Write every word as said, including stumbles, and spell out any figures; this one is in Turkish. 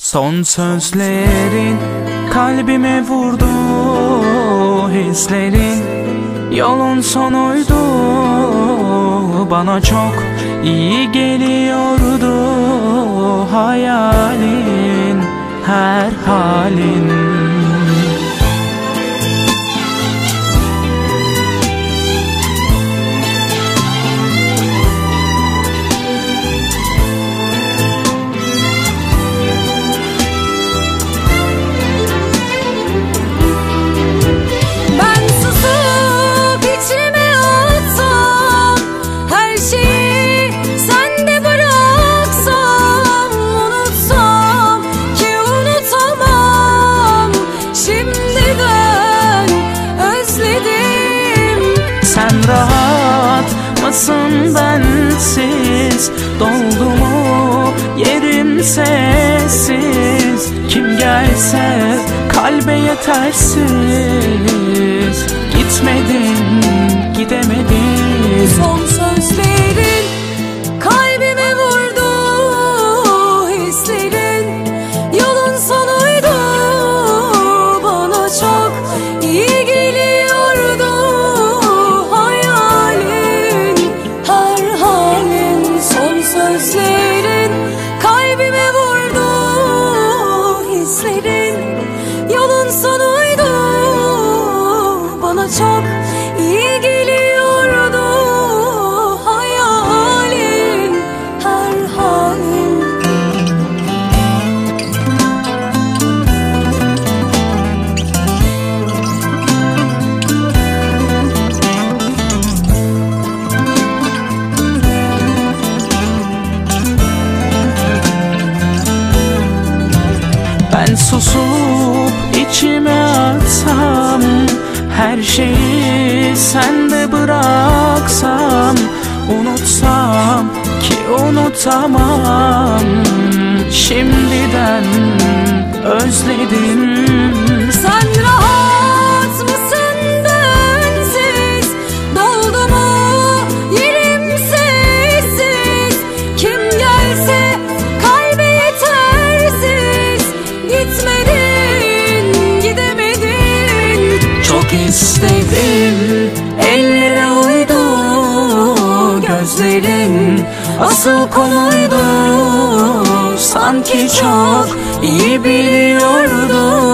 Son sözlerin kalbime vurdu, hislerin yolun sonuydu. Bana çok iyi geliyordu hayalin, her halin. Sen rahat mısın bensiz? Doldu mu yerim sessiz? Kim gelse kalbe yetersiz. Gitmedin, gidemedin. Son sözlerin kalbime vurdu, hislerin yolun sonuydu. Bana çok iyi geliyordu sözlerin, kalbime vurdu, hislerin yolun sonuydu. Bana çok iyi geliyordu hayalin, her halin. Ben susup içime atsam, her şeyi sende bıraksam, unutsam ki unutamam. Şimdiden özledim. Sen rahat mısın bensiz? Doldu mu yerim sessiz? Kim gelse kalbe yetersiz. Gitmedin, gidemedin. Çok istedim, ellere uydu gözlerin, asıl konuydu. Sanki çok iyi biliyordum